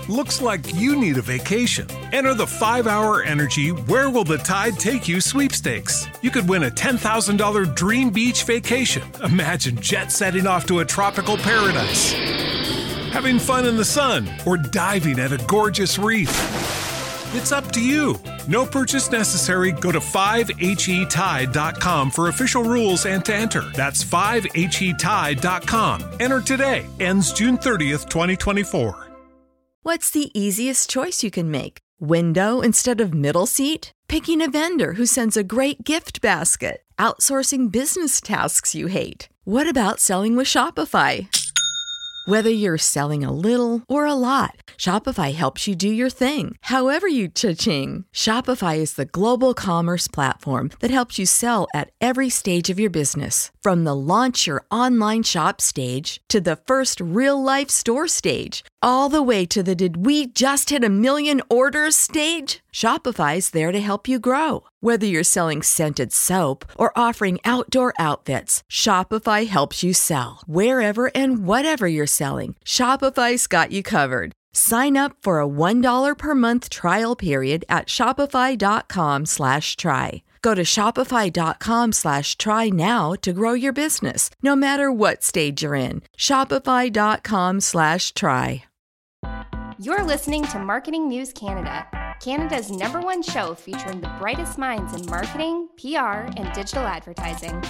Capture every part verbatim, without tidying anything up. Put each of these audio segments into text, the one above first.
Looks like you need a vacation. Enter the five hour Energy Where Will the Tide Take You sweepstakes. You could win a ten thousand dollars dream beach vacation. Imagine jet setting off to a tropical paradise, having fun in the sun, or diving at a gorgeous reef. It's up to you. No purchase necessary. Go to five H E tide dot com for official rules and to enter. That's five H E tide dot com. Enter today. Ends June thirtieth, twenty twenty-four. What's the easiest choice you can make? Window instead of middle seat? Picking a vendor who sends a great gift basket? Outsourcing business tasks you hate? What about selling with Shopify? Whether you're selling a little or a lot, Shopify helps you do your thing, however you cha-ching. Shopify is the global commerce platform that helps you sell at every stage of your business. From the launch your online shop stage to the first real-life store stage, all the way to the did we just hit a million orders stage. Shopify's there to help you grow. Whether you're selling scented soap or offering outdoor outfits, Shopify helps you sell. Wherever and whatever you're selling, Shopify's got you covered. Sign up for a one dollar per month trial period at shopify.com slash try. Go to shopify.com slash try now to grow your business, no matter what stage you're in. Shopify.com slash try. You're listening to Marketing News Canada, Canada's number one show featuring the brightest minds in marketing, P R, and digital advertising.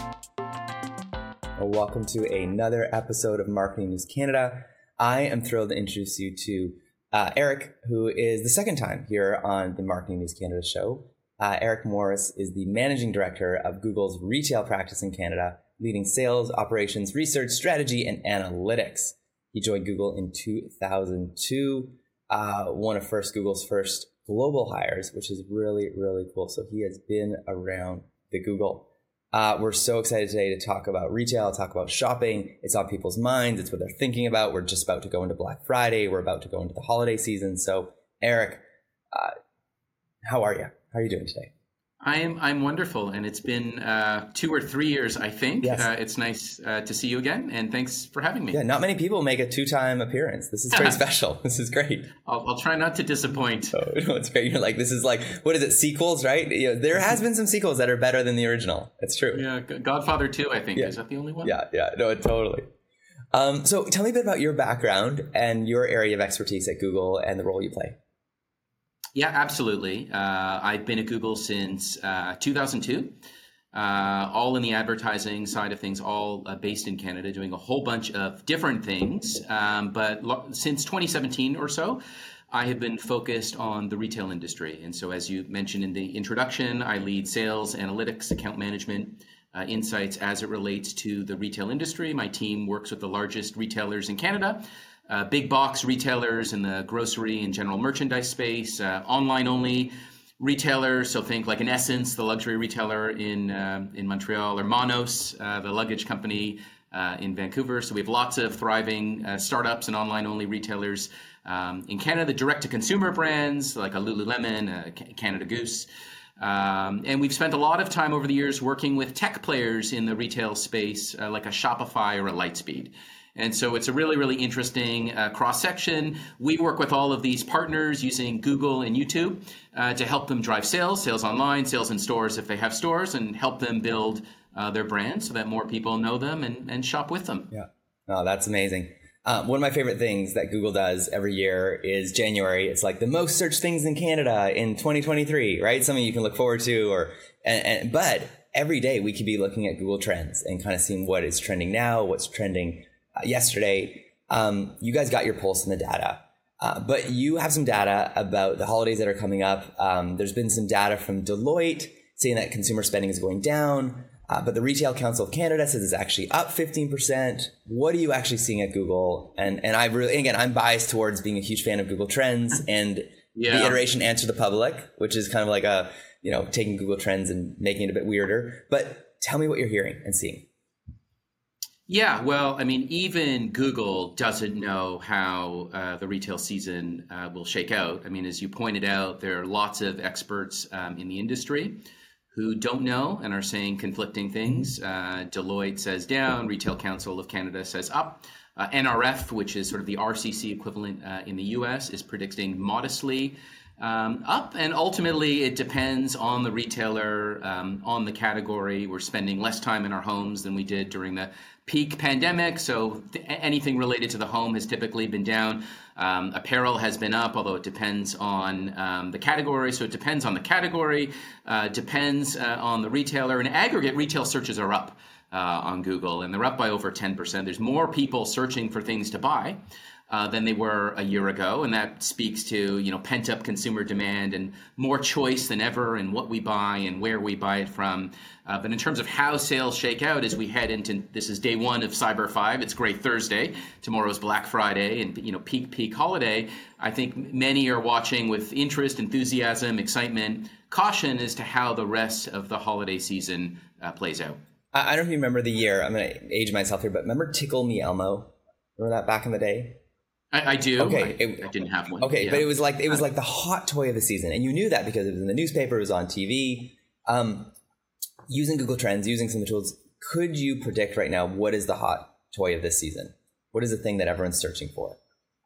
Well, welcome to another episode of Marketing News Canada. I am thrilled to introduce you to uh, Eric, who is the second time here on the Marketing News Canada show. Uh, Eric Morris is the managing director of Google's retail practice in Canada, leading sales, operations, research, strategy, and analytics. He joined Google in two thousand two, uh, one of first Google's first global hires, which is really, really cool. So he has been around the Google. Uh, we're so excited today to talk about retail, talk about shopping. It's on people's minds. It's what they're thinking about. We're just about to go into Black Friday. We're about to go into the holiday season. So Eric, uh, how are you? How are you doing today? I am I'm wonderful, and it's been uh, two or three years, I think. Yes. Uh, it's nice uh, to see you again, and thanks for having me. Yeah, not many people make a two-time appearance. This is very special. This is great. I'll, I'll try not to disappoint. Oh, no, it's great. You're like, this is like, what is it, sequels, right? You know, there has been some sequels that are better than the original. It's true. Yeah, Godfather two, I think. Yeah. Is that the only one? Yeah, yeah, no, totally. Um, so tell me a bit about your background and your area of expertise at Google and the role you play. Yeah, absolutely. Uh, I've been at Google since uh, two thousand two, uh, all in the advertising side of things, all uh, based in Canada, doing a whole bunch of different things. Um, but lo- since twenty seventeen or so, I have been focused on the retail industry. And so as you mentioned in the introduction, I lead sales, analytics, account management, uh, insights as it relates to the retail industry. My team works with the largest retailers in Canada. Uh, big box retailers in the grocery and general merchandise space, uh, online only retailers. So think like an Essence, the luxury retailer in uh, in Montreal, or Monos, uh, the luggage company uh, in Vancouver. So we have lots of thriving uh, startups and online only retailers um, in Canada. The direct to consumer brands like a Lululemon, a Canada Goose. Um, and we've spent a lot of time over the years working with tech players in the retail space, uh, like a Shopify or a Lightspeed. And so it's a really, really interesting uh, cross-section. We work with all of these partners using Google and YouTube uh, to help them drive sales, sales online, sales in stores if they have stores, and help them build uh, their brand so that more people know them and, and shop with them. Yeah, oh, that's amazing. Uh, one of my favorite things that Google does every year is January. It's like the most searched things in Canada in twenty twenty-three, right? Something you can look forward to. Or, and, and but every day we could be looking at Google Trends and kind of seeing what is trending now, what's trending yesterday. Um, you guys got your pulse in the data, uh, but you have some data about the holidays that are coming up. Um, there's been some data from Deloitte saying that consumer spending is going down, uh, but the Retail Council of Canada says it's actually up fifteen percent. What are you actually seeing at Google? And and I really, again, I'm biased towards being a huge fan of Google Trends and yeah. the iteration Answer the Public, which is kind of like a, you know, taking Google Trends and making it a bit weirder. But tell me what you're hearing and seeing. Yeah, well, I mean, even Google doesn't know how uh, the retail season uh, will shake out. I mean, as you pointed out, there are lots of experts um, in the industry who don't know and are saying conflicting things. Uh, Deloitte says down, Retail Council of Canada says up. Uh, N R F, which is sort of the R C C equivalent uh, in the U S, is predicting modestly um, up. And ultimately, it depends on the retailer, um, on the category. We're spending less time in our homes than we did during the peak pandemic. So th- anything related to the home has typically been down. Um, apparel has been up, although it depends on um, the category. So it depends on the category, uh, depends uh, on the retailer. In aggregate, retail searches are up uh, on Google, and they're up by over ten percent. There's more people searching for things to buy Uh, than they were a year ago, and that speaks to, you know, pent-up consumer demand and more choice than ever in what we buy and where we buy it from. Uh, but in terms of how sales shake out as we head into, this is day one of Cyber Five. It's Great Thursday. Tomorrow's Black Friday, and you know, peak peak holiday. I think many are watching with interest, enthusiasm, excitement, caution as to how the rest of the holiday season uh, plays out. I don't know if you remember the year. I'm going to age myself here, but remember Tickle Me Elmo? Remember that back in the day? I, I do. Okay, I, it, I didn't have one. Okay, yeah. but it was like it was like the hot toy of the season, and you knew that because it was in the newspaper, it was on T V. Um, using Google Trends, using some of the tools, could you predict right now what is the hot toy of this season? What is the thing that everyone's searching for?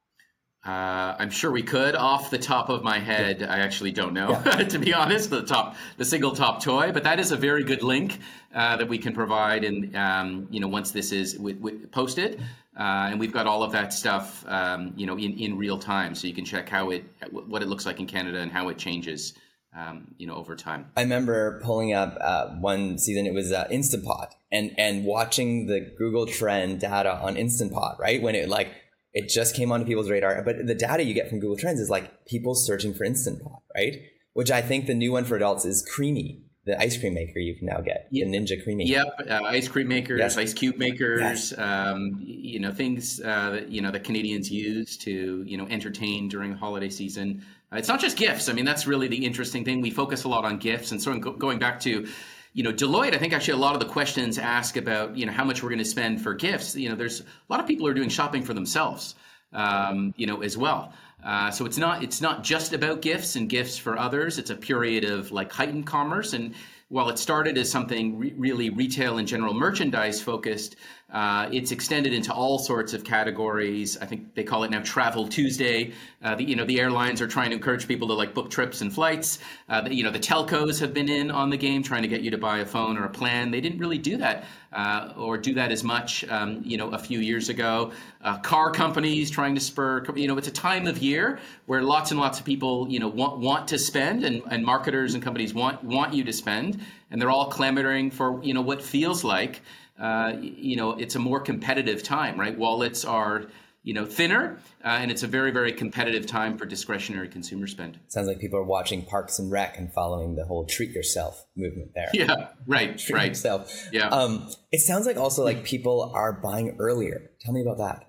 Uh, I'm sure we could. Off the top of my head, yeah. I actually don't know, yeah. to be honest, the top, the single top toy. But that is a very good link uh, that we can provide, and um, you know, once this is w- w- posted, uh, and we've got all of that stuff, um, you know, in, in real time, so you can check how it, what it looks like in Canada and how it changes, um, you know, over time. I remember pulling up uh, one season. It was uh, Instant Pot, and and watching the Google Trend data on Instant Pot, right when it like. It just came onto people's radar. But the data you get from Google Trends is like people searching for Instant Pot, right? Which I think the new one for adults is Creamy, the ice cream maker you can now get, yep. the Ninja Creamy. Yep, uh, ice cream makers, yes. ice cube makers, yes. um, you know, things uh, that, you know, that Canadians use to, you know, entertain during the holiday season. Uh, it's not just gifts. I mean, that's really the interesting thing. We focus a lot on gifts. And so going back to, you know, Deloitte, I think actually a lot of the questions ask about, you know, how much we're going to spend for gifts. You know, there's a lot of people who are doing shopping for themselves. Um, you know, as well. Uh, so it's not it's not just about gifts and gifts for others. It's a period of like heightened commerce. And while it started as something re- really retail and general merchandise focused, uh, it's extended into all sorts of categories. I think they call it now Travel Tuesday. Uh, the, you know, the airlines are trying to encourage people to like book trips and flights. Uh, the, you know, the telcos have been in on the game trying to get you to buy a phone or a plan. They didn't really do that uh, or do that as much, um, you know, a few years ago. Uh, car companies trying to spur, you know, it's a time of year where lots and lots of people, you know, want, want to spend, and, and marketers and companies want, want you to spend. And they're all clamoring for, you know, what feels like, uh, you know, it's a more competitive time, right? Wallets are, you know, thinner, uh, and it's a very, very competitive time for discretionary consumer spend. Sounds like people are watching Parks and Rec and following the whole treat yourself movement there. Yeah, right, treat right. yourself. Yeah. Um, it sounds like also like people are buying earlier. Tell me about that.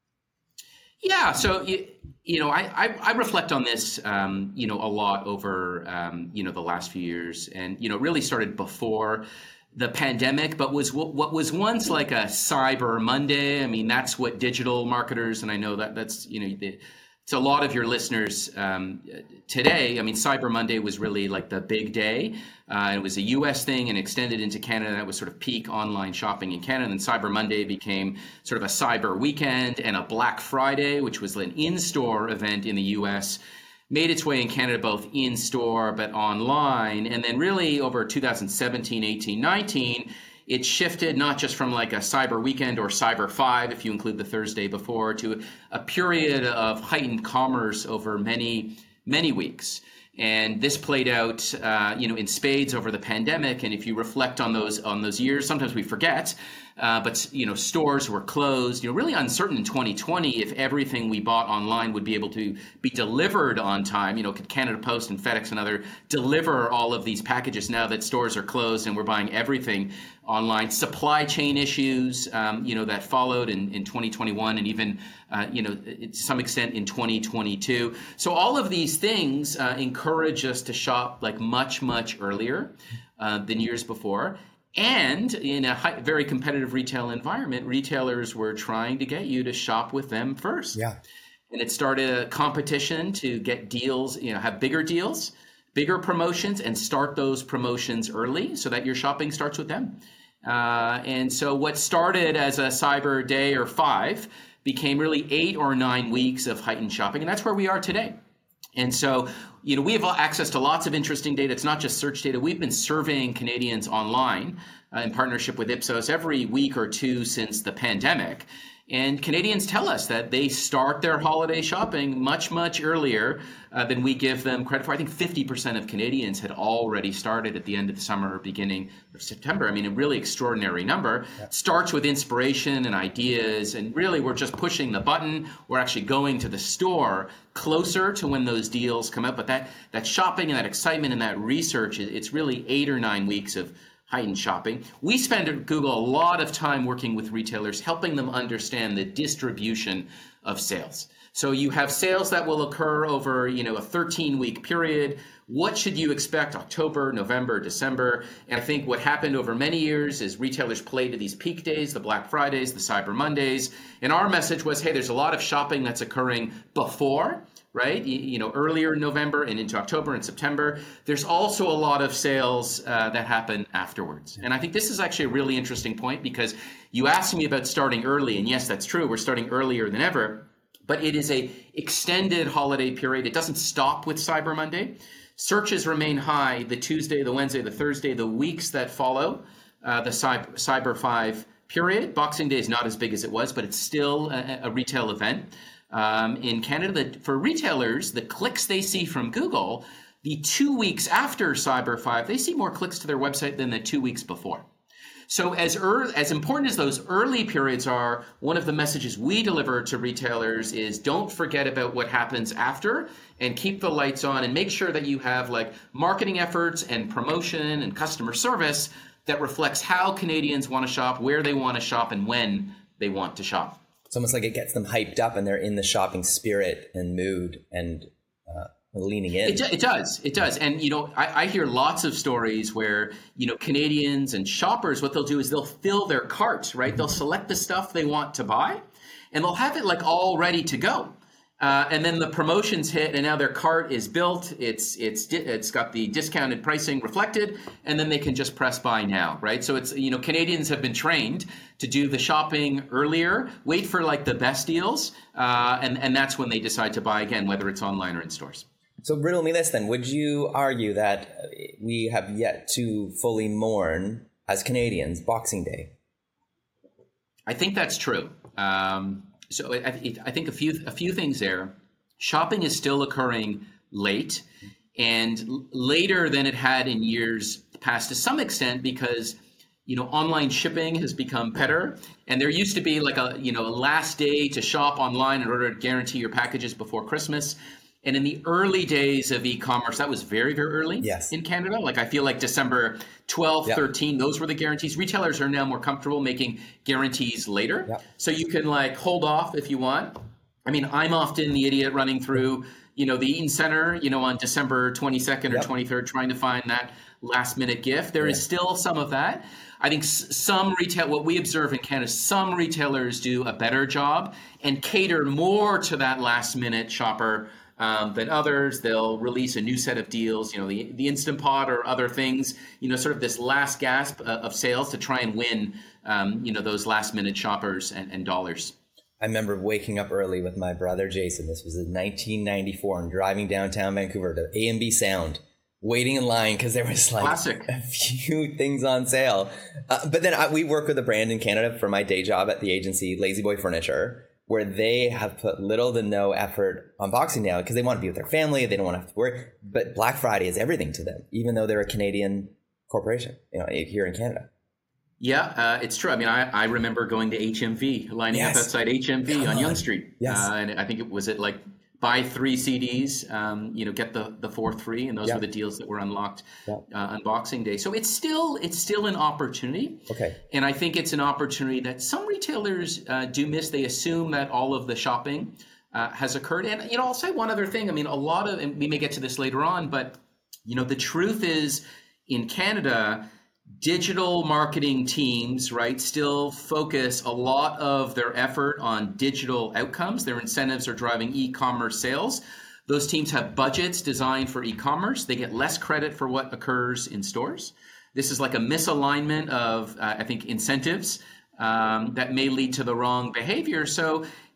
Yeah, so you, you know, I, I I reflect on this, um, you know, a lot over um, you know the last few years, and you know, it really started before the pandemic, but was what, what was once like a Cyber Monday. I mean, that's what digital marketers, and I know that that's you know, the, it's a lot of your listeners um, today. I mean, Cyber Monday was really like the big day. Uh, it was a U S thing and extended into Canada. That was sort of peak online shopping in Canada. And then Cyber Monday became sort of a cyber weekend, and a Black Friday, which was an in-store event in the U S, made its way in Canada, both in-store but online. And then really over two thousand seventeen, eighteen, nineteen, it shifted not just from like a cyber weekend or Cyber Five, if you include the Thursday before, to a period of heightened commerce over many, many weeks. And this played out, uh, you know, in spades over the pandemic. And if you reflect on those on those years, sometimes we forget. Uh, but, you know, stores were closed, you know, really uncertain in twenty twenty if everything we bought online would be able to be delivered on time. You know, could Canada Post and FedEx and other deliver all of these packages now that stores are closed and we're buying everything online? Supply chain issues, um, you know, that followed in, in twenty twenty-one and even, uh, you know, to some extent in twenty twenty-two. So all of these things uh, encourage us to shop like much, much earlier uh, than years before. And in a high, very competitive retail environment, retailers were trying to get you to shop with them first. Yeah. And it started a competition to get deals, you know, have bigger deals, bigger promotions, and start those promotions early so that your shopping starts with them. Uh, and so what started as a Cyber Day or five became really eight or nine weeks of heightened shopping. And that's where we are today. And so, you know, we have access to lots of interesting data. It's not just search data. We've been surveying Canadians online uh, in partnership with Ipsos every week or two since the pandemic. And Canadians tell us that they start their holiday shopping much, much earlier uh, than we give them credit for. I think fifty percent of Canadians had already started at the end of the summer or beginning of September. I mean, a really extraordinary number. Yeah. Starts with inspiration and ideas. And really, we're just pushing the button. We're actually going to the store closer to when those deals come out. But that, that shopping and that excitement and that research, it's really eight or nine weeks of heightened shopping. We spend at Google a lot of time working with retailers, helping them understand the distribution of sales. So you have sales that will occur over, you know, a thirteen week period. What should you expect October, November, December? And I think what happened over many years is retailers played to these peak days, the Black Fridays, the Cyber Mondays. And our message was, hey, there's a lot of shopping that's occurring before, right? You, you know, earlier in November and into October and September. There's also a lot of sales uh, that happen afterwards. And I think this is actually a really interesting point, because you asked me about starting early. And yes, that's true. We're starting earlier than ever. But it is a extended holiday period. It doesn't stop with Cyber Monday. Searches remain high the Tuesday, the Wednesday, the Thursday, the weeks that follow uh, the Cyber, Cyber five period. Boxing Day is not as big as it was, but it's still a, a retail event. Um, in Canada, the, for retailers, the clicks they see from Google, the two weeks after Cyber five, they see more clicks to their website than the two weeks before. So as early, as important as those early periods are, one of the messages we deliver to retailers is don't forget about what happens after, and keep the lights on, and make sure that you have like marketing efforts and promotion and customer service that reflects how Canadians want to shop, where they want to shop, and when they want to shop. It's almost like it gets them hyped up and they're in the shopping spirit and mood and uh, leaning in. It, it does. It does. And, you know, I, I hear lots of stories where, you know, Canadians and shoppers, what they'll do is they'll fill their cart, right? Mm-hmm. They'll select the stuff they want to buy, and they'll have it like all ready to go. Uh, and then the promotions hit, and now their cart is built. It's it's it's got the discounted pricing reflected, and then they can just press buy now, right? So it's, you know, Canadians have been trained to do the shopping earlier, wait for like the best deals, uh, and and that's when they decide to buy again, whether it's online or in stores. So riddle me this then: would you argue that we have yet to fully mourn as Canadians Boxing Day? I think that's true. Um, So I, I think a few a few things there. Shopping is still occurring late, and later than it had in years past to some extent, because, you know, online shipping has become better, and there used to be like a, you know, a last day to shop online in order to guarantee your packages before Christmas. And in the early days of e-commerce, that was very, very early yes. in Canada. Like I feel like December twelfth, yep. thirteenth, those were the guarantees. Retailers are now more comfortable making guarantees later. Yep. So you can like hold off if you want. I mean, I'm often the idiot running through, you know, the Eaton Center, you know, on December twenty-second yep. or twenty-third, trying to find that last minute gift. There yeah. is still some of that. I think some retail, what we observe in Canada, some retailers do a better job and cater more to that last minute shopper Um, than others. They'll release a new set of deals, you know, the, the Instant Pot or other things, you know, sort of this last gasp uh, of sales to try and win, um, you know, those last minute shoppers and, and dollars. I remember waking up early with my brother, Jason. This was in nineteen ninety-four, and driving downtown Vancouver to A and B Sound, waiting in line because there was like Classic. a few things on sale. Uh, but then I, we work with a brand in Canada for my day job at the agency, Lazy Boy Furniture, where they have put little to no effort on Boxing Day because they want to be with their family. They don't want to have to work. But Black Friday is everything to them, even though they're a Canadian corporation, you know, here in Canada. Yeah, uh, it's true. I mean, I, I remember going to H M V, lining yes. up outside H M V Come on Yonge Street. Yes. Uh, and I think it was it like buy three C Ds, um, you know, get the, the fourth free. And those yep. were the deals that were unlocked yep. uh, on Boxing Day. So it's still it's still an opportunity. Okay. And I think it's an opportunity that some retailers uh, do miss. They assume that all of the shopping uh, has occurred. And, you know, I'll say one other thing. I mean, a lot of, and we may get to this later on, but, you know, the truth is in Canada, digital marketing teams, right, still focus a lot of their effort on digital outcomes. Their incentives are driving e-commerce sales. Those teams have budgets designed for e-commerce. They get less credit for what occurs in stores. This is like a misalignment of, uh, I think, incentives um, that may lead to the wrong behavior. So,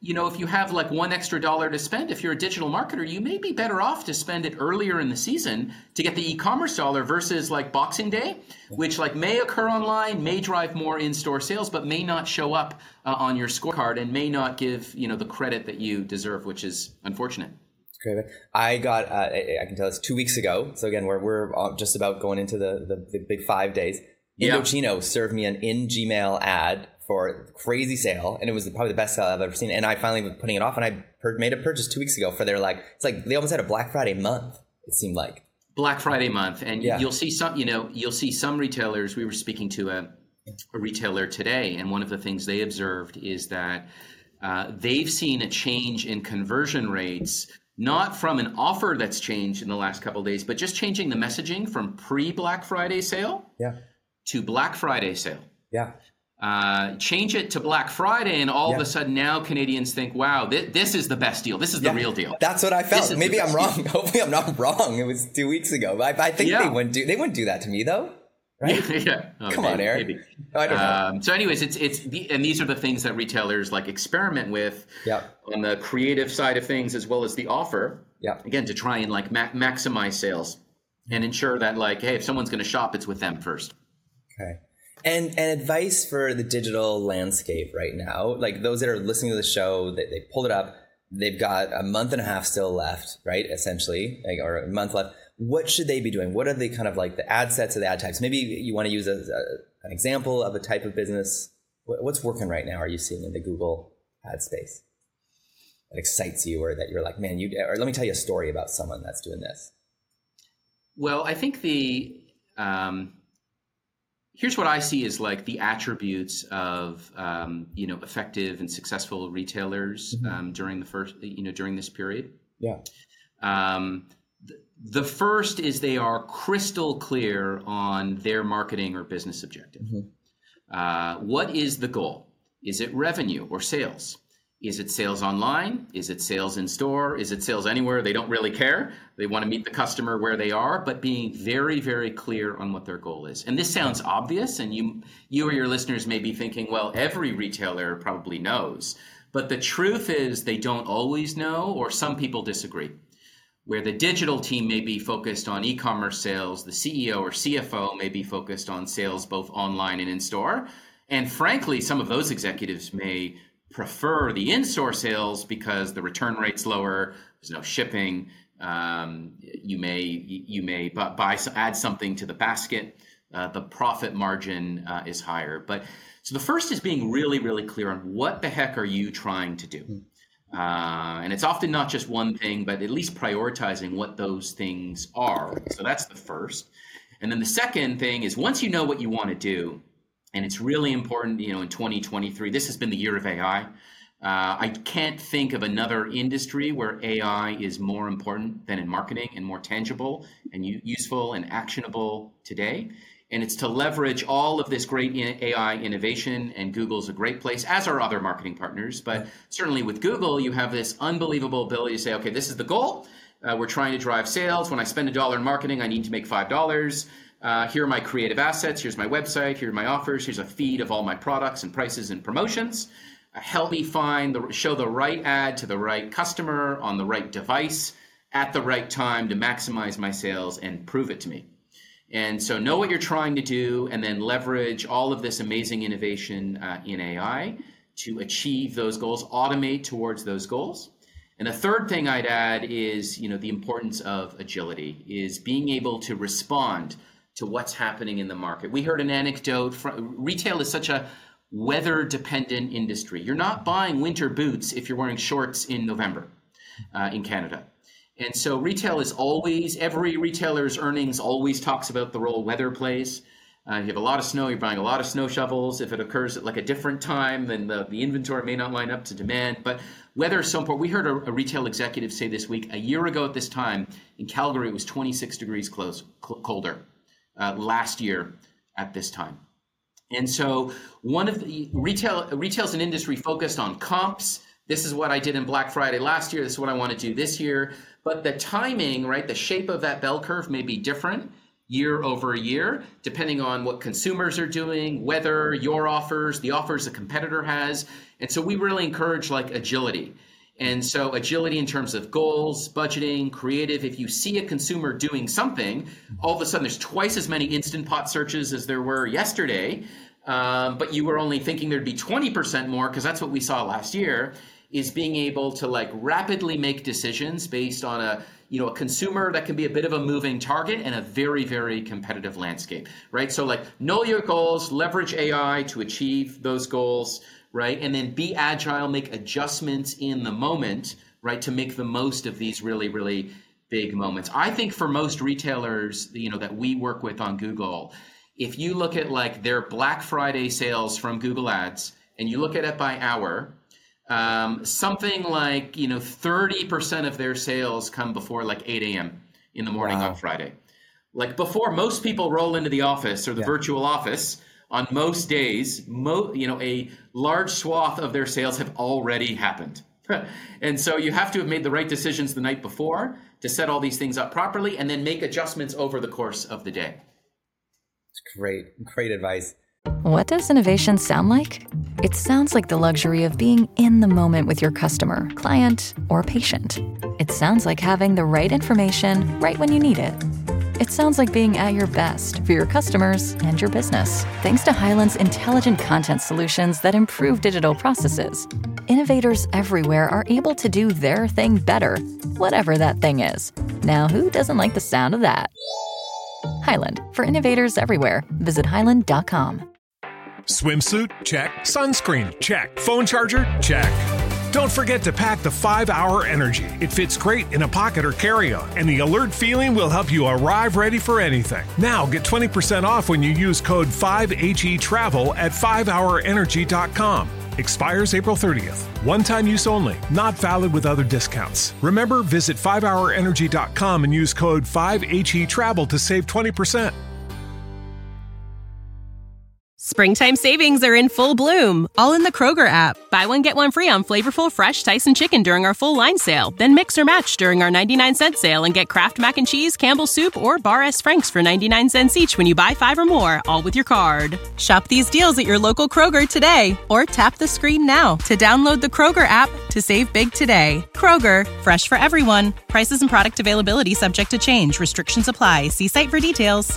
you know, if you have like one extra dollar to spend, if you're a digital marketer, you may be better off to spend it earlier in the season to get the e-commerce dollar versus like Boxing Day, which like may occur online, may drive more in-store sales, but may not show up uh, on your scorecard and may not give, you know, the credit that you deserve, which is unfortunate. Great. I got, uh, I can tell this two weeks ago. So again, we're, we're just about going into the, the, the big five days. Yeah. Indochino served me an in Gmail ad for a crazy sale. And it was probably the best sale I've ever seen. And I finally was putting it off, and I per- made a purchase two weeks ago for their, like, it's like they almost had a Black Friday month, it seemed like. Black Friday month. And Yeah. you'll see some, you know, you'll see some retailers. We were speaking to a, a retailer today, and one of the things they observed is that uh, they've seen a change in conversion rates, not from an offer that's changed in the last couple of days, but just changing the messaging from pre-Black Friday sale Yeah. to Black Friday sale. Yeah. Uh, change it to Black Friday, and all Yeah. of a sudden now Canadians think, wow, th- this is the best deal. This is the Yeah. real deal. That's what I This felt. is the Maybe I'm best wrong. deal. Hopefully I'm not wrong. It was two weeks ago. I, I think Yeah. they wouldn't do, they wouldn't do that to me though. Right? yeah. Oh, Come maybe, on, Eric. maybe. I don't know. Um, so anyways, it's, it's, the, and these are the things that retailers like experiment with Yeah. on the creative side of things, as well as the offer. Yeah. Again, to try and like ma- maximize sales and ensure that like, hey, if someone's going to shop, it's with them first. Okay. And and advice for the digital landscape right now, like those that are listening to the show, they, they pulled it up. They've got a month and a half still left, right? Essentially, like, or a month left. What should they be doing? What are the kind of like the ad sets or the ad types? Maybe you want to use a, a, an example of a type of business. What, what's working right now? Are you seeing in the Google ad space that excites you, or that you're like, man, you? Or let me tell you a story about someone that's doing this. Well, I think the um, here's what I see as like the attributes of um, you know effective and successful retailers Mm-hmm. um, during the first you know during this period. Yeah. Um, th- the first is they are crystal clear on their marketing or business objective. Mm-hmm. Uh, what is the goal? Is it revenue or sales? Is it sales online? Is it sales in store? Is it sales anywhere? They don't really care. They want to meet the customer where they are, but being very, very clear on what their goal is. And this sounds obvious, and you, you or your listeners may be thinking, well, every retailer probably knows. But the truth is they don't always know, or some people disagree. Where the digital team may be focused on e-commerce sales, the C E O or C F O may be focused on sales both online and in store. And frankly, some of those executives may prefer the in-store sales because the return rate's lower, there's no shipping, um, you may you may buy add something to the basket, uh, the profit margin uh, is higher. But so the first is being really, really clear on what the heck are you trying to do? Uh, and it's often not just one thing, but at least prioritizing what those things are. So that's the first. And then the second thing is once you know what you want to do, and it's really important, you know, in twenty twenty-three, this has been the year of A I. Uh, I can't think of another industry where A I is more important than in marketing and more tangible and u- useful and actionable today. And it's to leverage all of this great A I innovation, and Google's a great place, as are other marketing partners. But certainly with Google, you have this unbelievable ability to say, okay, this is the goal. Uh, we're trying to drive sales. When I spend a dollar in marketing, I need to make five dollars. Uh, here are my creative assets. Here's my website. Here are my offers. Here's a feed of all my products and prices and promotions. Uh, help me find the show the right ad to the right customer on the right device at the right time to maximize my sales and prove it to me. And so know what you're trying to do, and then leverage all of this amazing innovation uh, in A I to achieve those goals, automate towards those goals. And the third thing I'd add is, you know, the importance of agility, is being able to respond to what's happening in the market. We heard an anecdote from, retail is such a weather dependent industry. You're not buying winter boots if you're wearing shorts in November uh, in Canada. And so retail is always, every retailer's earnings always talks about the role weather plays. Uh, you have a lot of snow, you're buying a lot of snow shovels. If it occurs at like a different time, then the, the inventory may not line up to demand. But weather is so important. We heard a, a retail executive say this week, a year ago at this time, in Calgary, it was twenty-six degrees close, cl- colder uh, last year at this time. And so one of the retail, retail's an industry focused on comps. This is what I did in Black Friday last year. This is what I want to do this year. But the timing, right, the shape of that bell curve may be different. year over year, depending on what consumers are doing, whether your offers, the offers a competitor has. And so we really encourage like agility. And so agility in terms of goals, budgeting, creative. If you see a consumer doing something, all of a sudden there's twice as many Instant Pot searches as there were yesterday. Um, but you were only thinking there'd be twenty percent more because that's what we saw last year, is being able to like rapidly make decisions based on a, you know, a consumer that can be a bit of a moving target and a very, very competitive landscape, right? So like know your goals, leverage A I to achieve those goals, right? And then be agile, make adjustments in the moment, right? To make the most of these really, really big moments. I think for most retailers, you know, that we work with on Google, if you look at like their Black Friday sales from Google Ads and you look at it by hour, um, something like, you know, thirty percent of their sales come before like eight a.m. in the morning wow. on Friday. Like before most people roll into the office or the yeah. virtual office, on most days, mo- you know, a large swath of their sales have already happened. And so you have to have made the right decisions the night before to set all these things up properly and then make adjustments over the course of the day. It's great, great advice. What does innovation sound like? It sounds like the luxury of being in the moment with your customer, client, or patient. It sounds like having the right information right when you need it. It sounds like being at your best for your customers and your business. Thanks to Hyland's intelligent content solutions that improve digital processes, innovators everywhere are able to do their thing better, whatever that thing is. Now, who doesn't like the sound of that? Hyland, for innovators everywhere. Visit hyland dot com. Swimsuit? Check. Sunscreen? Check. Phone charger? Check. Don't forget to pack the five hour Energy. It fits great in a pocket or carry-on, and the alert feeling will help you arrive ready for anything. Now get twenty percent off when you use code five H E travel at five hour energy dot com. Expires April thirtieth. One-time use only. Not valid with other discounts. Remember, visit five hour energy dot com and use code five H E travel to save twenty percent. Springtime savings are in full bloom, all in the Kroger app. Buy one, get one free on flavorful, fresh Tyson chicken during our full line sale. Then mix or match during our ninety-nine cent sale and get Kraft Mac and Cheese, Campbell's Soup, or Bar S. Frank's for ninety-nine cents each when you buy five or more, all with your card. Shop these deals at your local Kroger today, or tap the screen now to download the Kroger app to save big today. Kroger, fresh for everyone. Prices and product availability subject to change. Restrictions apply. See site for details.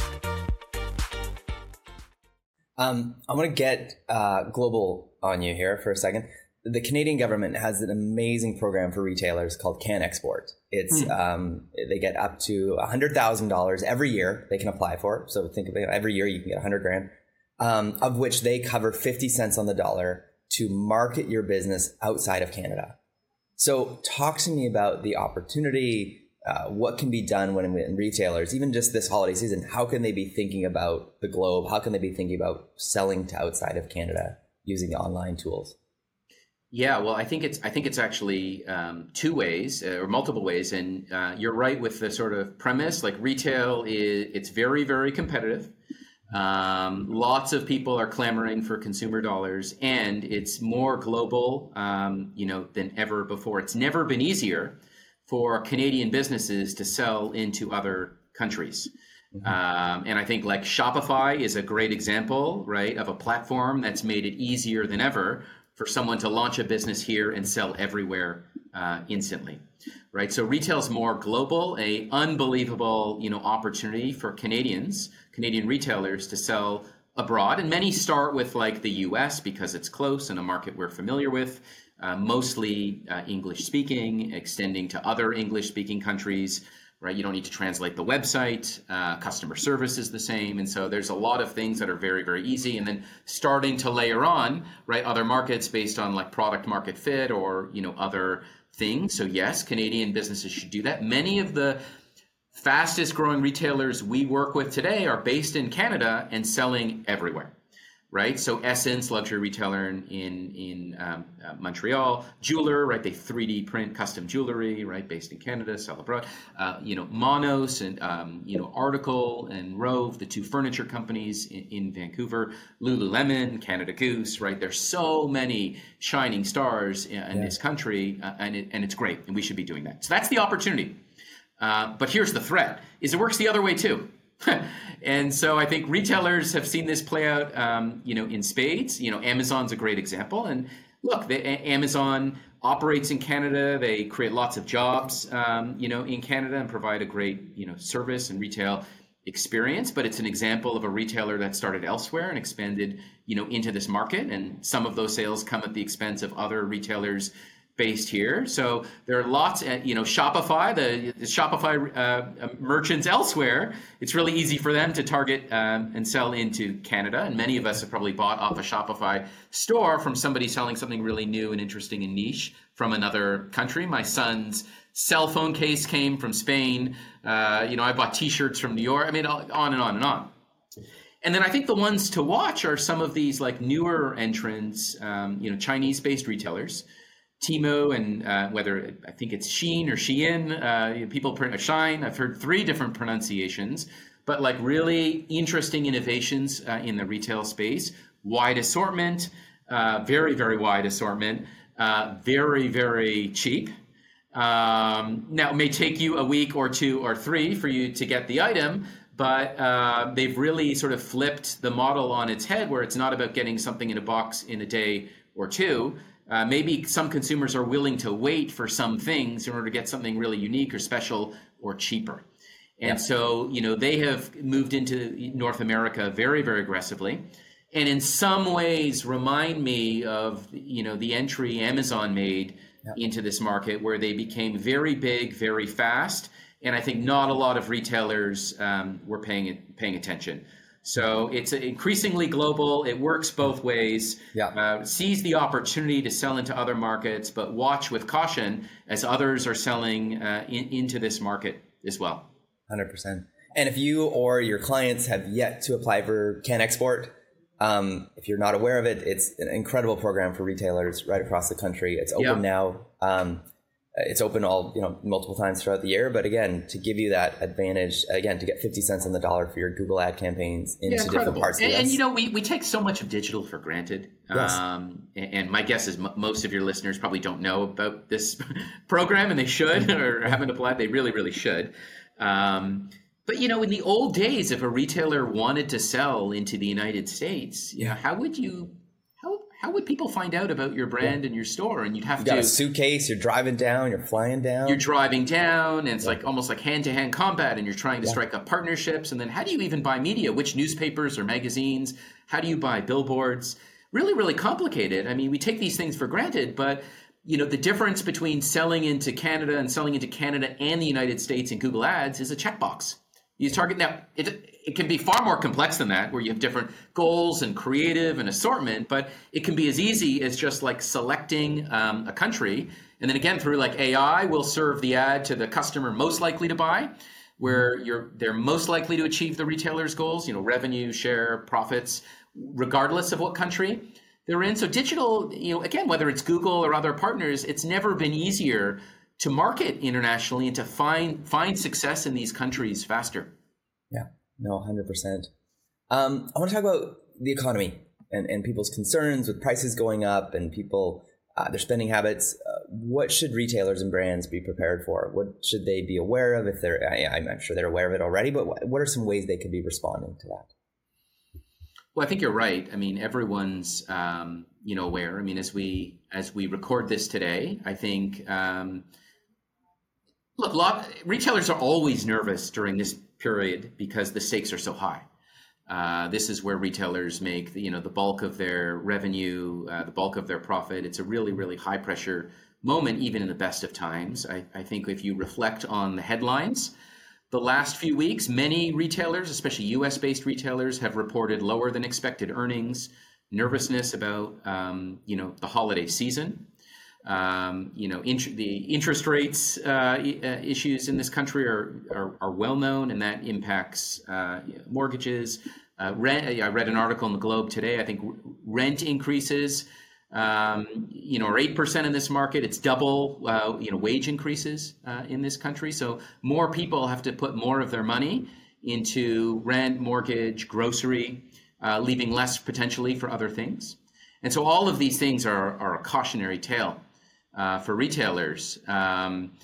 Um, I want to get uh, global on you here for a second. The Canadian government has an amazing program for retailers called Can Export. It's mm. um, they get up to one hundred thousand dollars every year they can apply for. So think of it, every year you can get one hundred grand, um, of which they cover fifty cents on the dollar to market your business outside of Canada. So talk to me about the opportunity. Uh, what can be done when, when retailers, even just this holiday season, how can they be thinking about the globe? How can they be thinking about selling to outside of Canada using the online tools? Yeah, well, I think it's I think it's actually um, two ways uh, or multiple ways, and uh, you're right with the sort of premise. Like retail is it's very very competitive. Um, lots of people are clamoring for consumer dollars, and it's more global, um, you know, than ever before. It's never been easier for Canadian businesses to sell into other countries. Mm-hmm. Um, and I think like Shopify is a great example, right, of a platform that's made it easier than ever for someone to launch a business here and sell everywhere uh, instantly, right? So retail is more global, a unbelievable, you know, opportunity for Canadians, Canadian retailers to sell abroad. And many start with like the U S because it's close and a market we're familiar with. Uh, mostly uh, English speaking, extending to other English speaking countries, right? You don't need to translate the website. Uh, customer service is the same. And so there's a lot of things that are very, very easy. And then starting to layer on, right, other markets based on like product market fit or, you know, other things. So yes, Canadian businesses should do that. Many of the fastest growing retailers we work with today are based in Canada and selling everywhere. Right, so Essence, luxury retailer in in, in um, uh, Montreal, jeweler, right? They three D print custom jewelry, right? Based in Canada, sell abroad. Uh, you know, Monos and um, you know Article and Rove, the two furniture companies in, in Vancouver. Lululemon, Canada Goose, right? There's so many shining stars in, in yeah. this country, uh, and it, and it's great, and we should be doing that. So that's the opportunity. Uh, but here's the threat: is it works the other way too. And so I think retailers have seen this play out, um, you know, in spades. You know, Amazon's a great example. And look, the, Amazon operates in Canada. They create lots of jobs, um, you know, in Canada and provide a great, you know, service and retail experience. But it's an example of a retailer that started elsewhere and expanded, you know, into this market. And some of those sales come at the expense of other retailers based here. So there are lots, you know, Shopify, the, the Shopify uh, merchants elsewhere, it's really easy for them to target um, and sell into Canada. And many of us have probably bought off a Shopify store from somebody selling something really new and interesting and niche from another country. My son's cell phone case came from Spain. Uh, you know, I bought t-shirts from New York. I mean, on and on and on. And then I think the ones to watch are some of these like newer entrants, um, you know, Chinese-based retailers. Temu and uh, whether I think it's Shein or Shein, uh, people print Shine. I've heard three different pronunciations, but like really interesting innovations uh, in the retail space. Wide assortment, uh, very very wide assortment, uh, very very cheap. Um, now it may take you a week or two or three for you to get the item, but uh, they've really sort of flipped the model on its head, where it's not about getting something in a box in a day or two. Uh, maybe some consumers are willing to wait for some things in order to get something really unique or special or cheaper. And yeah. so, you know, they have moved into North America very, very aggressively. And in some ways remind me of, you know, the entry Amazon made yeah. into this market, where they became very big, very fast. And I think not a lot of retailers um, were paying paying attention. So it's increasingly global. It works both ways. Yeah. Uh, seize the opportunity to sell into other markets, but watch with caution as others are selling uh, in, into this market as well. one hundred percent. And if you or your clients have yet to apply for CanExport, um, if you're not aware of it, it's an incredible program for retailers right across the country. It's open yeah. now. Um, It's open all, you know, multiple times throughout the year. But again, to give you that advantage, again, to get fifty cents on the dollar for your Google ad campaigns into yeah, different parts of and, the U S. And, you know, we, we take so much of digital for granted. Yes. Um, and, and my guess is m- most of your listeners probably don't know about this program, and they should, or haven't applied. They really, really should. Um, but, you know, in the old days, if a retailer wanted to sell into the United States, you know, how would you... How would people find out about your brand yeah. and your store? And you'd have you to... You got a suitcase, you're driving down, you're flying down. You're driving down, and it's yeah. like almost like hand-to-hand combat, and you're trying to yeah. strike up partnerships. And then how do you even buy media? Which newspapers or magazines? How do you buy billboards? Really, really complicated. I mean, we take these things for granted, but you know, the difference between selling into Canada and selling into Canada and the United States in Google Ads is a checkbox. You target now. It it can be far more complex than that, where you have different goals and creative and assortment. But it can be as easy as just like selecting um, a country, and then again through like A I, will serve the ad to the customer most likely to buy, where you're they're most likely to achieve the retailer's goals. You know, revenue, share, profits, regardless of what country they're in. So digital, you know, again, whether it's Google or other partners, it's never been easier to market internationally and to find find success in these countries faster. Yeah, no, one hundred percent. Um, I want to talk about the economy and, and people's concerns with prices going up and people, uh, their spending habits. Uh, what should retailers and brands be prepared for? What should they be aware of if they're, I, I'm sure they're aware of it already, but what, what are some ways they could be responding to that? Well, I think you're right. I mean, everyone's, um, you know, aware. I mean, as we as we record this today, I think, um, look, lot, retailers are always nervous during this period because the stakes are so high. Uh, this is where retailers make, the, you know, the bulk of their revenue, uh, the bulk of their profit. It's a really, really high pressure moment, even in the best of times. I, I think if you reflect on the headlines, the last few weeks, many retailers, especially U S-based retailers, have reported lower than expected earnings, nervousness about, um, you know, the holiday season. Um, you know, int- the interest rates uh, I- uh, issues in this country are, are, are well known, and that impacts uh, mortgages. Uh, rent. I read an article in the Globe today. I think rent increases, um, you know, are eight percent in this market. It's double, uh, you know, wage increases uh, in this country. So more people have to put more of their money into rent, mortgage, grocery, uh, leaving less potentially for other things. And so all of these things are, are a cautionary tale Uh, for retailers. Um,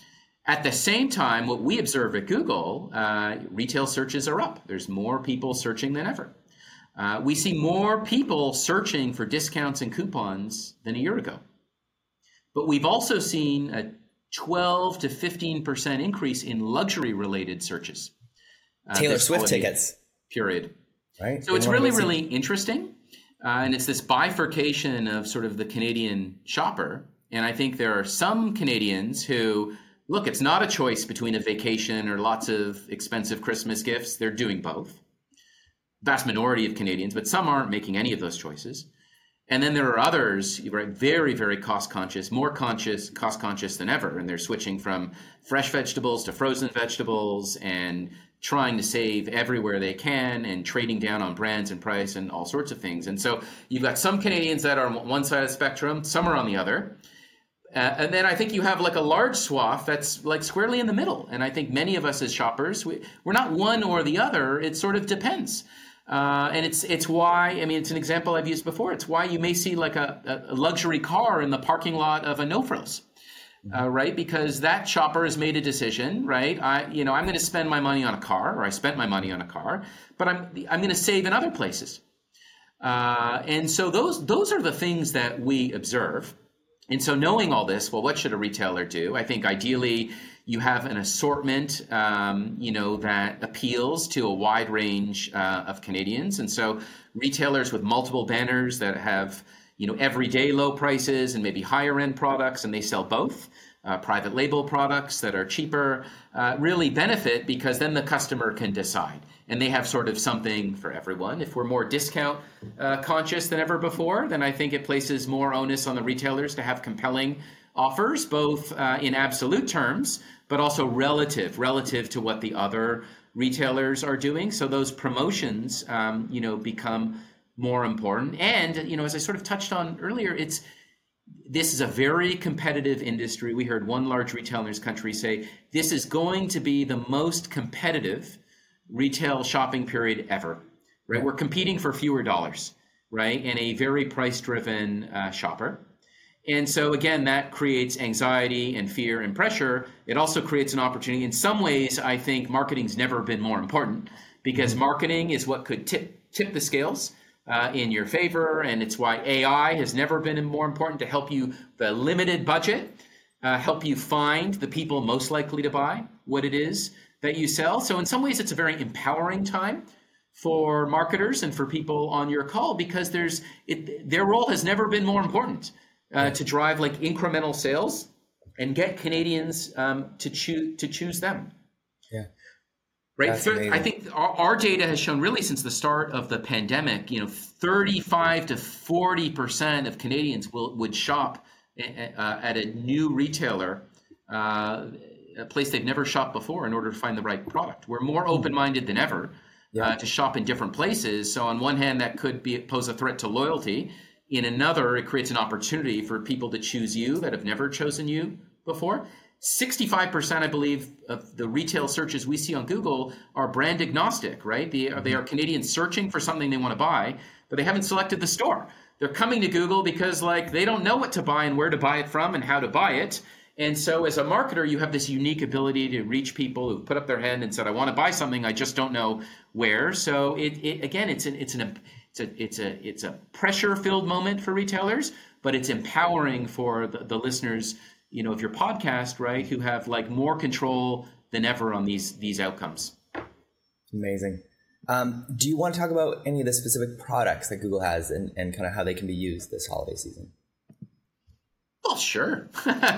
At the same time, what we observe at Google, uh, retail searches are up. There's more people searching than ever. Uh, we see more people searching for discounts and coupons than a year ago. But we've also seen a twelve to fifteen percent increase in luxury-related searches. Uh, Taylor Swift tickets. Period. Right. So it's really, really interesting. Uh, and it's this bifurcation of sort of the Canadian shopper. And I think there are some Canadians who, look, it's not a choice between a vacation or lots of expensive Christmas gifts. They're doing both. Vast minority of Canadians, but some aren't making any of those choices. And then there are others, right, very, very cost conscious, more conscious, cost conscious than ever. And they're switching from fresh vegetables to frozen vegetables and trying to save everywhere they can and trading down on brands and price and all sorts of things. And so you've got some Canadians that are on one side of the spectrum, some are on the other. Uh, and then I think you have like a large swath that's like squarely in the middle. And I think many of us as shoppers, we, we're not one or the other. It sort of depends. Uh, and it's it's why, I mean, it's an example I've used before. It's why you may see like a, a luxury car in the parking lot of a No Frills, uh, right? Because that shopper has made a decision, right? I, you know, I'm going to spend my money on a car, or I spent my money on a car, but I'm I'm going to save in other places. Uh, and so those those are the things that we observe. And so knowing all this, well, what should a retailer do? I think ideally you have an assortment, um, you know, that appeals to a wide range uh, of Canadians. And so retailers with multiple banners that have, you know, everyday low prices and maybe higher end products, and they sell both. Uh, private label products that are cheaper uh, really benefit because then the customer can decide. And they have sort of something for everyone. If we're more discount uh, conscious than ever before, then I think it places more onus on the retailers to have compelling offers, both uh, in absolute terms, but also relative, relative to what the other retailers are doing. So those promotions, um, you know, become more important. And, you know, as I sort of touched on earlier, it's this is a very competitive industry. We heard one large retailer in this country say, this is going to be the most competitive retail shopping period ever, right? We're competing for fewer dollars, right? And a very price-driven uh, shopper. And so again, that creates anxiety and fear and pressure. It also creates an opportunity. In some ways, I think marketing's never been more important because marketing is what could tip tip the scales uh, in your favor. And it's why A I has never been more important to help you, the limited budget, uh, help you find the people most likely to buy what it is that you sell. So in some ways, it's a very empowering time for marketers and for people on your call because there's it, their role has never been more important uh, to drive like incremental sales and get Canadians um, to choose to choose them. Yeah, right. Thir- I think our, our data has shown really since the start of the pandemic, you know, thirty-five to forty percent of Canadians will would shop a, uh, at a new retailer. Uh, a place they've never shopped before in order to find the right product. We're more open-minded than ever yeah. uh, to shop in different places. So on one hand, that could be pose a threat to loyalty. In another, it creates an opportunity for people to choose you that have never chosen you before. sixty-five percent, I believe, of the retail searches we see on Google are brand agnostic, right? They, mm-hmm. they are Canadians searching for something they want to buy, but they haven't selected the store. They're coming to Google because like they don't know what to buy and where to buy it from and how to buy it. And so as a marketer, you have this unique ability to reach people who put up their hand and said, I want to buy something, I just don't know where. So it, it again, it's an it's an it's a it's a it's a pressure-filled moment for retailers, but it's empowering for the, the listeners, you know, of your podcast, right, who have like more control than ever on these these outcomes. Amazing. Um, do you want to talk about any of the specific products that Google has and, and kind of how they can be used this holiday season? Well, sure.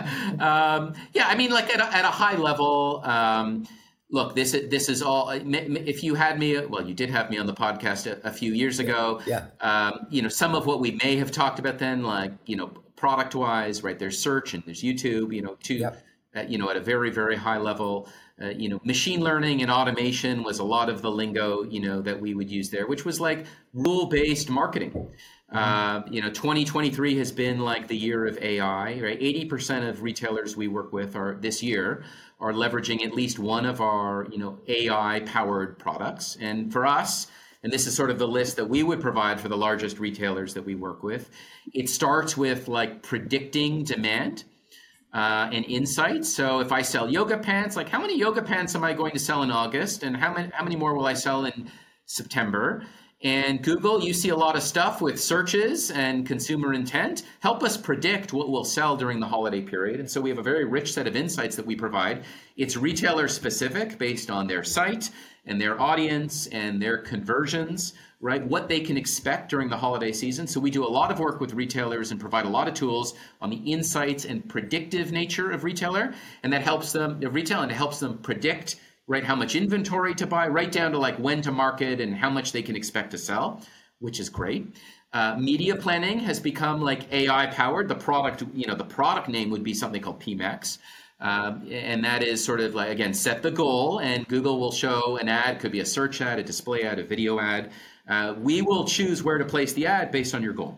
um, yeah, I mean, like at a, at a high level, um, look, this this is all. If you had me, well, you did have me on the podcast a, a few years ago. Yeah. Um, you know, some of what we may have talked about then, like you know, product wise, right? There's search and there's YouTube. You know, to yep. uh, you know, at a very very high level. Uh, you know, machine learning and automation was a lot of the lingo, you know, that we would use there, which was like rule-based marketing. Uh, you know, twenty twenty-three has been like the year of A I, right? eighty percent of retailers we work with are this year are leveraging at least one of our, you know, A I-powered products. And for us, and this is sort of the list that we would provide for the largest retailers that we work with, it starts with like predicting demand. uh, and insights. So if I sell yoga pants, like how many yoga pants am I going to sell in August, and how many how many more will I sell in September? And Google, you see a lot of stuff with searches and consumer intent. Help us predict what will sell during the holiday period. And so we have a very rich set of insights that we provide. It's retailer specific based on their site and their audience and their conversions, right? What they can expect during the holiday season. So we do a lot of work with retailers and provide a lot of tools on the insights and predictive nature of retailer. And that helps them, of retail, and it helps them predict, right, how much inventory to buy, right down to like when to market and how much they can expect to sell, which is great. Uh, media planning has become like A I powered. The product, you know, the product name would be something called P MAX. Uh, and that is sort of like, again, set the goal, and Google will show an ad, could be a search ad, a display ad, a video ad. Uh, we will choose where to place the ad based on your goal.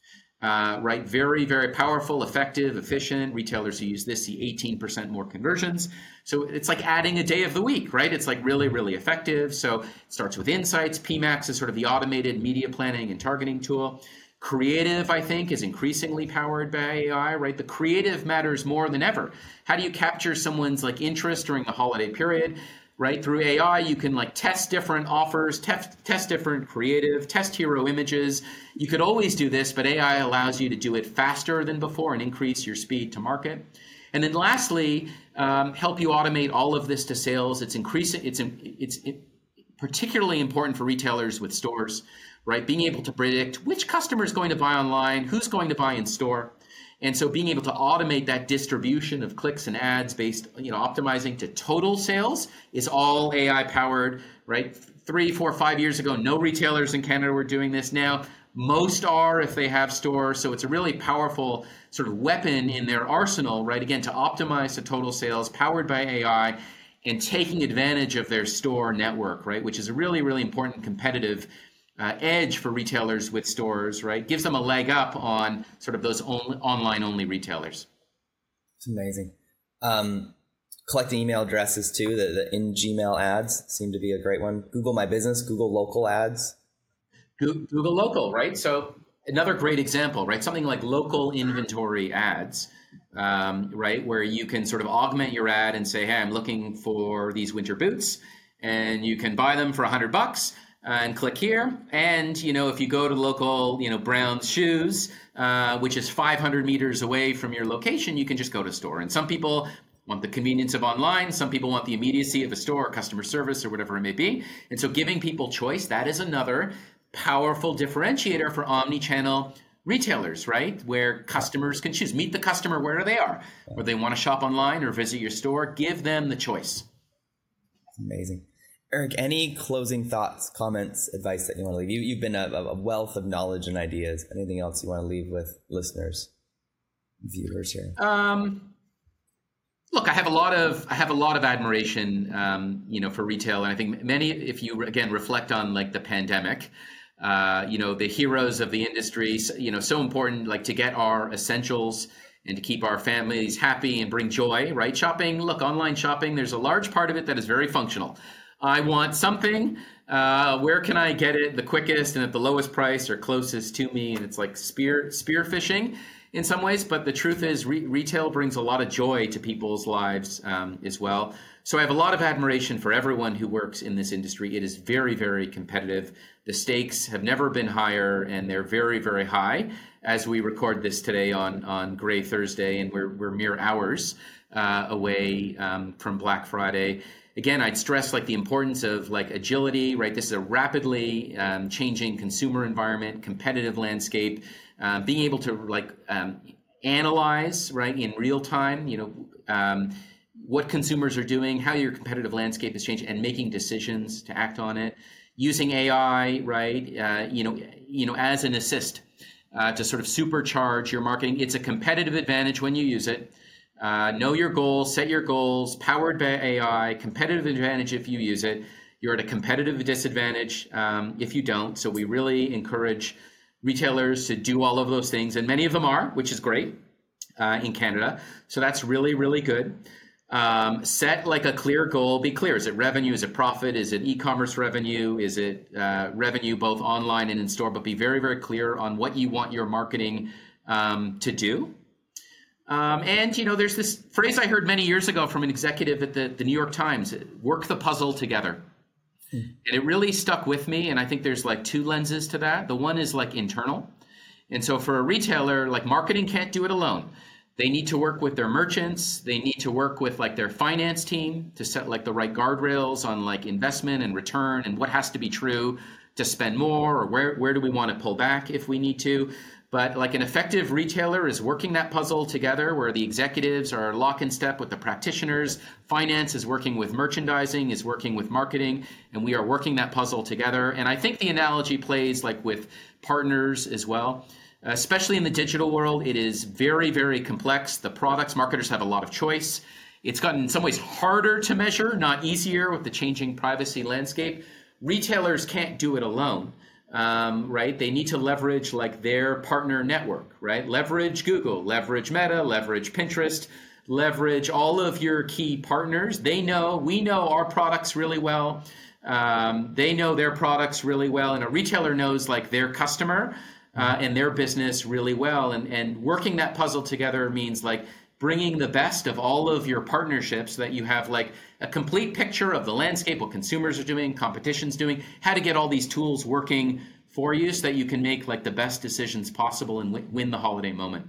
Uh, right, very, very powerful, effective, efficient. Retailers who use this see eighteen percent more conversions. So it's like adding a day of the week, right? It's like really, really effective. So it starts with insights. P MAX is sort of the automated media planning and targeting tool. Creative, I think, is increasingly powered by A I, right? The creative matters more than ever. How do you capture someone's like interest during the holiday period? Right, through A I, you can like test different offers, test, test different creative, test hero images. You could always do this, but A I allows you to do it faster than before and increase your speed to market. And then lastly, um, help you automate all of this to sales. It's increasing. It's it's it, particularly important for retailers with stores, right? Being able to predict which customer is going to buy online, who's going to buy in store. And so being able to automate that distribution of clicks and ads based, you know, optimizing to total sales is all A I powered, right? Three, four, five years ago, no retailers in Canada were doing this. Now, most are if they have stores. So it's a really powerful sort of weapon in their arsenal, right? Again, to optimize to total sales powered by A I and taking advantage of their store network, right? Which is a really, really important competitive Uh, edge for retailers with stores, right? Gives them a leg up on sort of those on- online-only retailers. It's amazing. Um, collecting email addresses too, the, the in Gmail ads seem to be a great one. Google My Business, Google Local ads. Google Local, right? So another great example, right? Something like local inventory ads, um, right? Where you can sort of augment your ad and say, hey, I'm looking for these winter boots, and you can buy them for a hundred bucks. And click here. And, you know, if you go to local, you know, Brown's Shoes, uh, which is five hundred meters away from your location, you can just go to store. And some people want the convenience of online. Some people want the immediacy of a store, customer service, or whatever it may be. And so giving people choice, that is another powerful differentiator for omni-channel retailers, right? Where customers can choose. Meet the customer where they are. Whether they want to shop online or visit your store, give them the choice. Amazing. Eric, any closing thoughts, comments, advice that you want to leave? You, you've been a, a wealth of knowledge and ideas. Anything else you want to leave with listeners, viewers here? Um, look, I have a lot of I have a lot of admiration, um, you know, for retail, and I think many, if you again reflect on like the pandemic, uh, you know, the heroes of the industry, you know, so important, like to get our essentials and to keep our families happy and bring joy, right? Shopping, look, online shopping, there's a large part of it that is very functional. I want something, uh, where can I get it the quickest and at the lowest price or closest to me? And it's like spear spear fishing in some ways, but the truth is re- retail brings a lot of joy to people's lives um, as well. So I have a lot of admiration for everyone who works in this industry. It is very, very competitive. The stakes have never been higher, and they're very, very high as we record this today on, on Gray Thursday, and we're, we're mere hours uh, away um, from Black Friday. Again, I'd stress like the importance of like agility, right? This is a rapidly um, changing consumer environment, competitive landscape, uh, being able to like um, analyze, right, in real time, you know, um, what consumers are doing, how your competitive landscape is changing, and making decisions to act on it, using A I, right, uh, you know, you know, as an assist uh, to sort of supercharge your marketing. It's a competitive advantage when you use it. Uh, know your goals, set your goals, powered by A I, competitive advantage if you use it. You're at a competitive disadvantage um, if you don't. So we really encourage retailers to do all of those things, and many of them are, which is great uh, in Canada. So that's really, really good. Um, set like a clear goal. Be clear. Is it revenue? Is it profit? Is it e-commerce revenue? Is it uh, revenue both online and in store? But be very, very clear on what you want your marketing um, to do. Um, and, you know, there's this phrase I heard many years ago from an executive at the, the New York Times, work the puzzle together. Hmm. And it really stuck with me. And I think there's like two lenses to that. The one is like internal. And so for a retailer, like marketing can't do it alone. They need to work with their merchants. They need to work with like their finance team to set like the right guardrails on like investment and return and what has to be true to spend more, or where, where do we want to pull back if we need to. But like an effective retailer is working that puzzle together where the executives are lock in step with the practitioners. Finance is working with merchandising, is working with marketing, and we are working that puzzle together. And I think the analogy plays like with partners as well. Especially in the digital world, it is very, very complex. The products, marketers have a lot of choice. It's gotten in some ways harder to measure, not easier with the changing privacy landscape. Retailers can't do it alone. Um, right? They need to leverage like their partner network, right? Leverage Google, leverage Meta, leverage Pinterest, leverage all of your key partners. They know, we know our products really well. Um, they know their products really well. And a retailer knows like their customer uh, and their business really well. And, and working that puzzle together means like bringing the best of all of your partnerships so that you have like a complete picture of the landscape, what consumers are doing, competition's doing, how to get all these tools working for you so that you can make like the best decisions possible and w- win the holiday moment.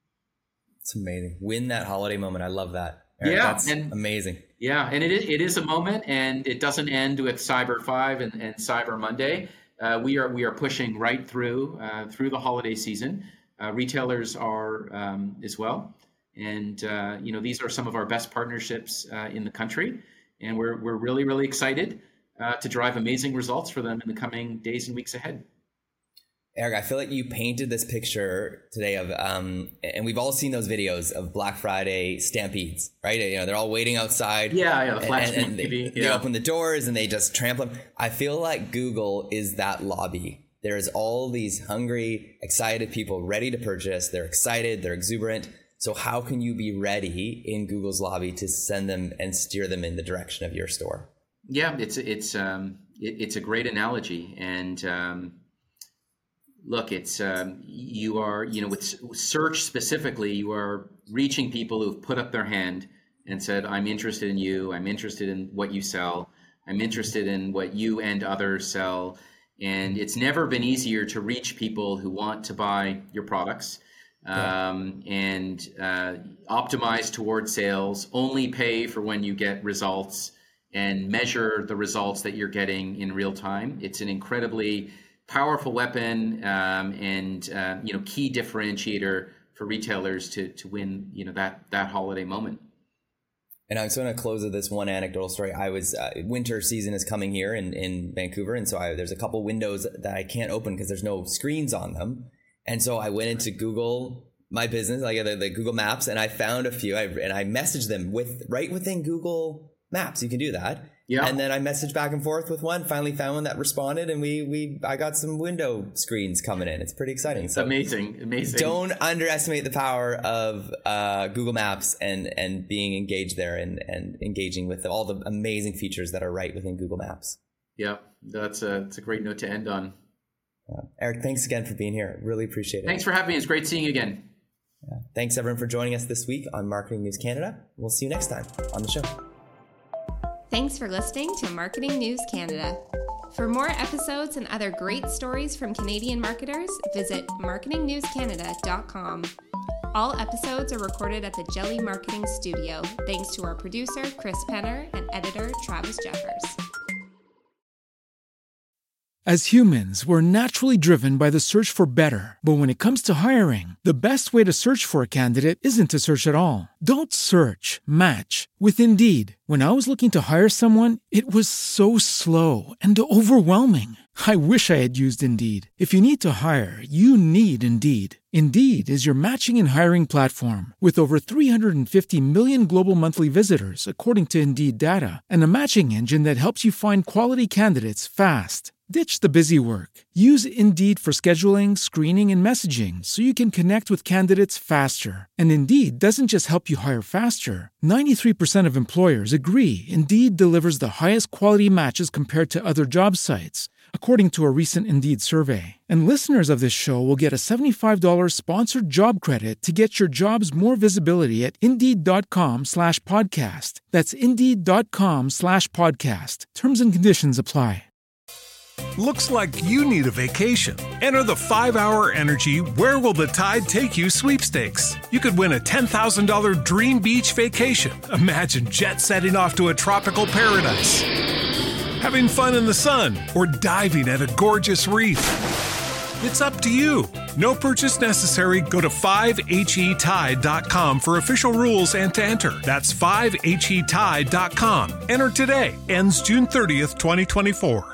It's amazing. Win that holiday moment. I love that. Eric, yeah. That's and, amazing. Yeah. And it is, it is a moment, and it doesn't end with Cyber Five and, and Cyber Monday. Uh, we are we are pushing right through uh, through the holiday season. Uh, retailers are um, as well. And, uh, you know, these are some of our best partnerships uh, in the country. And we're we're really, really excited uh, to drive amazing results for them in the coming days and weeks ahead. Eric, I feel like you painted this picture today of, um, and we've all seen those videos of Black Friday stampedes, right? You know, they're all waiting outside. Yeah, yeah, the flat and, and they, T V. They yeah. open the doors and they just trample them. I feel like Google is that lobby. There's all these hungry, excited people ready to purchase. They're excited. They're exuberant. So how can you be ready in Google's lobby to send them and steer them in the direction of your store? Yeah, it's it's um, it, it's a great analogy. And um, look, it's um, you are, you know, with search specifically, you are reaching people who've put up their hand and said, I'm interested in you. I'm interested in what you sell. I'm interested in what you and others sell. And it's never been easier to reach people who want to buy your products. Um, and uh, optimize towards sales, only pay for when you get results, and measure the results that you're getting in real time. It's an incredibly powerful weapon um, and uh, you know, key differentiator for retailers to to win, you know, that that holiday moment. And I'm just going to close with this one anecdotal story. I was uh, winter season is coming here in in Vancouver, and so I, there's a couple windows that I can't open because there's no screens on them. And so I went into Google My Business, like the, the Google Maps, and I found a few, I, and I messaged them with right within Google Maps. You can do that. Yeah. And then I messaged back and forth with one, finally found one that responded, and we we I got some window screens coming in. It's pretty exciting. So amazing, amazing. Don't underestimate the power of uh, Google Maps and and being engaged there and, and engaging with all the amazing features that are right within Google Maps. Yeah, that's a, that's a great note to end on. Uh, Eric, thanks again for being here. Really appreciate it. Thanks for having me. It's great seeing you again. Yeah. Thanks, everyone, for joining us this week on Marketing News Canada. We'll see you next time on the show. Thanks for listening to Marketing News Canada. For more episodes and other great stories from Canadian marketers, visit marketing news canada dot com. All episodes are recorded at the Jelly Marketing Studio, thanks to our producer, Chris Penner, and editor, Travis Jeffers. As humans, we're naturally driven by the search for better. But when it comes to hiring, the best way to search for a candidate isn't to search at all. Don't search, match with Indeed. When I was looking to hire someone, it was so slow and overwhelming. I wish I had used Indeed. If you need to hire, you need Indeed. Indeed is your matching and hiring platform with over three hundred fifty million global monthly visitors, according to Indeed data, and a matching engine that helps you find quality candidates fast. Ditch the busy work. Use Indeed for scheduling, screening, and messaging so you can connect with candidates faster. And Indeed doesn't just help you hire faster. ninety-three percent of employers agree Indeed delivers the highest quality matches compared to other job sites. according to a recent Indeed survey. And listeners of this show will get a seventy-five dollars sponsored job credit to get your jobs more visibility at Indeed.com slash podcast. That's Indeed.com slash podcast. Terms and conditions apply. Looks like you need a vacation. Enter the five hour Energy Where Will the Tide Take You sweepstakes. You could win a ten thousand dollars dream beach vacation. Imagine jet setting off to a tropical paradise, having fun in the sun, or diving at a gorgeous reef. It's up to you. No purchase necessary. Go to five H E tide dot com for official rules and to enter. That's five H E tide dot com. Enter today. Ends June thirtieth, twenty twenty-four.